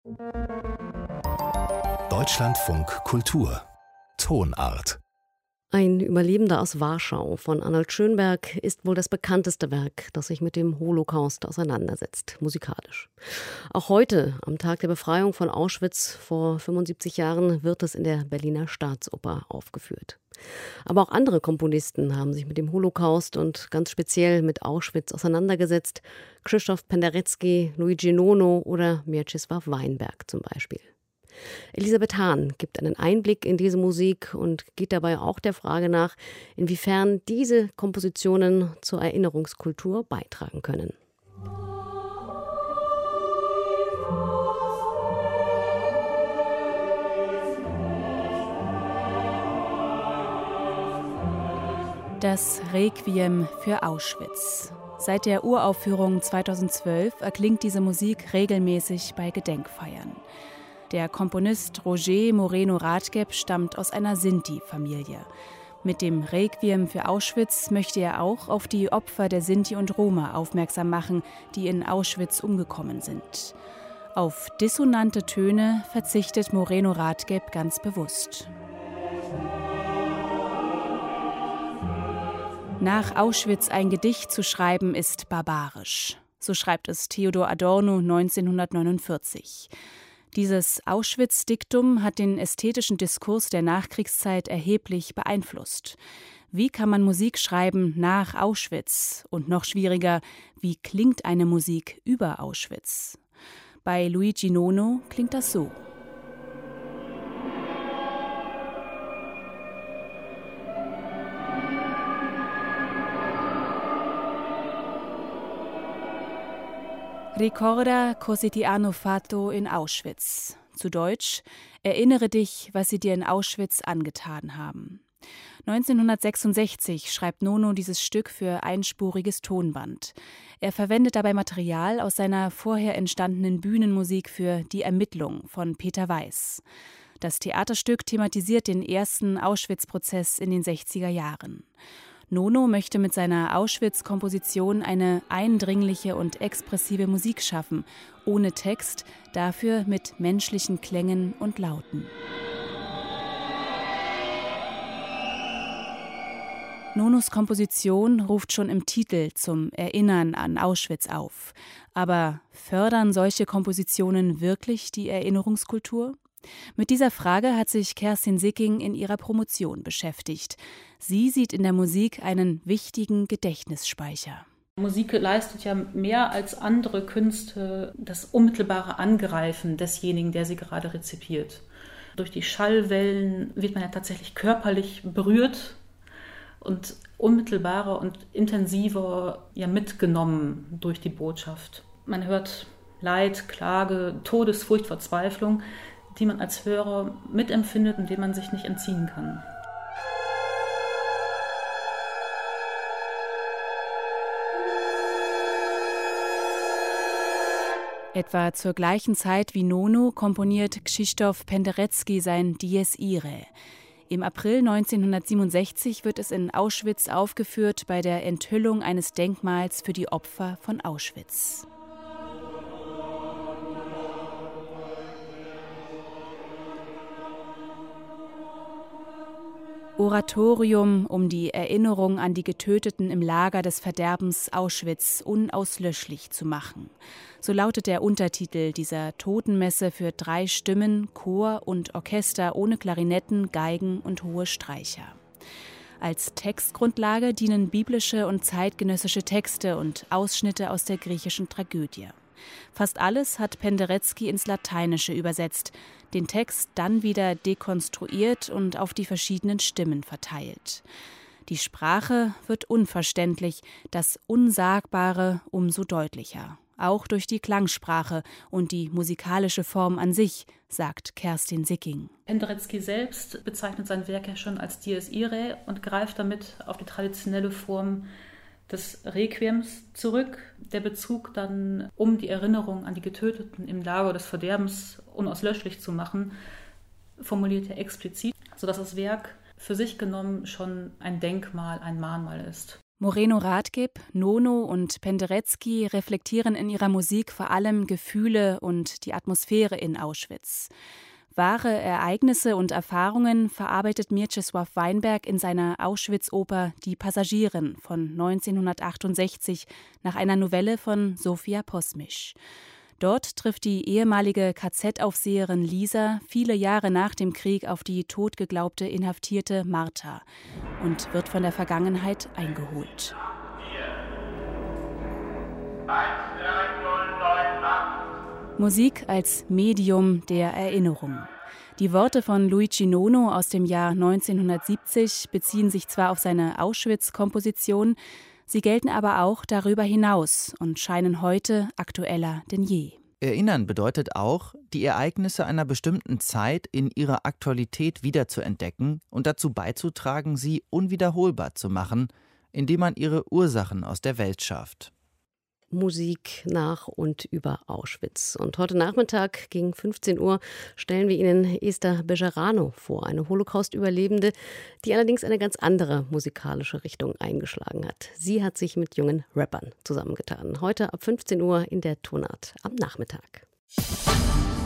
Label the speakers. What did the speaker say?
Speaker 1: Deutschlandfunk Kultur Tonart.
Speaker 2: Ein Überlebender aus Warschau von Arnold Schönberg ist wohl das bekannteste Werk, das sich mit dem Holocaust auseinandersetzt, musikalisch. Auch heute, am Tag der Befreiung von Auschwitz vor 75 Jahren, wird es in der Berliner Staatsoper aufgeführt. Aber auch andere Komponisten haben sich mit dem Holocaust und ganz speziell mit Auschwitz auseinandergesetzt. Krzysztof Penderecki, Luigi Nono oder Mieczysław Weinberg zum Beispiel. Elisabeth Hahn gibt einen Einblick in diese Musik und geht dabei auch der Frage nach, inwiefern diese Kompositionen zur Erinnerungskultur beitragen können.
Speaker 3: Das Requiem für Auschwitz. Seit der Uraufführung 2012 erklingt diese Musik regelmäßig bei Gedenkfeiern. Der Komponist Roger Moreno Radgeb stammt aus einer Sinti-Familie. Mit dem Requiem für Auschwitz möchte er auch auf die Opfer der Sinti und Roma aufmerksam machen, die in Auschwitz umgekommen sind. Auf dissonante Töne verzichtet Moreno Radgeb ganz bewusst. Nach Auschwitz ein Gedicht zu schreiben, ist barbarisch. So schreibt es Theodor Adorno 1949. Dieses Auschwitz-Diktum hat den ästhetischen Diskurs der Nachkriegszeit erheblich beeinflusst. Wie kann man Musik schreiben nach Auschwitz? Und noch schwieriger, wie klingt eine Musik über Auschwitz? Bei Luigi Nono klingt das so. Ricorda cosa ti hanno fatto in Auschwitz. Zu Deutsch: Erinnere dich, was sie dir in Auschwitz angetan haben. 1966 schreibt Nono dieses Stück für einspuriges Tonband. Er verwendet dabei Material aus seiner vorher entstandenen Bühnenmusik für Die Ermittlung von Peter Weiß. Das Theaterstück thematisiert den ersten Auschwitz-Prozess in den 60er Jahren. Nono möchte mit seiner Auschwitz-Komposition eine eindringliche und expressive Musik schaffen, ohne Text, dafür mit menschlichen Klängen und Lauten. Nonos Komposition ruft schon im Titel zum Erinnern an Auschwitz auf. Aber fördern solche Kompositionen wirklich die Erinnerungskultur? Mit dieser Frage hat sich Kerstin Sicking in ihrer Promotion beschäftigt. Sie sieht in der Musik einen wichtigen Gedächtnisspeicher.
Speaker 4: Musik leistet ja mehr als andere Künste das unmittelbare Angreifen desjenigen, der sie gerade rezipiert. Durch die Schallwellen wird man ja tatsächlich körperlich berührt und unmittelbarer und intensiver mitgenommen durch die Botschaft. Man hört Leid, Klage, Todesfurcht, Verzweiflung, die man als Hörer mitempfindet und dem man sich nicht entziehen kann.
Speaker 3: Etwa zur gleichen Zeit wie Nono komponiert Krzysztof Penderecki sein Dies Irae. Im April 1967 wird es in Auschwitz aufgeführt bei der Enthüllung eines Denkmals für die Opfer von Auschwitz. Oratorium, um die Erinnerung an die Getöteten im Lager des Verderbens Auschwitz unauslöschlich zu machen. So lautet der Untertitel dieser Totenmesse für 3 Stimmen, Chor und Orchester ohne Klarinetten, Geigen und hohe Streicher. Als Textgrundlage dienen biblische und zeitgenössische Texte und Ausschnitte aus der griechischen Tragödie. Fast alles hat Penderecki ins Lateinische übersetzt, den Text dann wieder dekonstruiert und auf die verschiedenen Stimmen verteilt. Die Sprache wird unverständlich, das Unsagbare umso deutlicher. Auch durch die Klangsprache und die musikalische Form an sich, sagt Kerstin Sicking.
Speaker 4: Penderecki selbst bezeichnet sein Werk ja schon als Dies Irae und greift damit auf die traditionelle Form des Requiems zurück. Der Bezug dann, um die Erinnerung an die Getöteten im Lager des Verderbens unauslöschlich zu machen, formuliert er explizit, sodass das Werk für sich genommen schon ein Denkmal, ein Mahnmal ist.
Speaker 3: Moreno Radgeb, Nono und Penderecki reflektieren in ihrer Musik vor allem Gefühle und die Atmosphäre in Auschwitz. Wahre Ereignisse und Erfahrungen verarbeitet Mieczysław Weinberg in seiner Auschwitz-Oper Die Passagierin von 1968 nach einer Novelle von Zofia Posmisch. Dort trifft die ehemalige KZ-Aufseherin Lisa viele Jahre nach dem Krieg auf die totgeglaubte Inhaftierte Martha und wird von der Vergangenheit eingeholt. 13098. Musik als Medium der Erinnerung. Die Worte von Luigi Nono aus dem Jahr 1970 beziehen sich zwar auf seine Auschwitz-Komposition, sie gelten aber auch darüber hinaus und scheinen heute aktueller denn je.
Speaker 5: Erinnern bedeutet auch, die Ereignisse einer bestimmten Zeit in ihrer Aktualität wiederzuentdecken und dazu beizutragen, sie unwiederholbar zu machen, indem man ihre Ursachen aus der Welt schafft.
Speaker 2: Musik nach und über Auschwitz. Und heute Nachmittag gegen 15 Uhr stellen wir Ihnen Esther Bejarano vor, eine Holocaust-Überlebende, die allerdings eine ganz andere musikalische Richtung eingeschlagen hat. Sie hat sich mit jungen Rappern zusammengetan. Heute ab 15 Uhr in der Tonart am Nachmittag.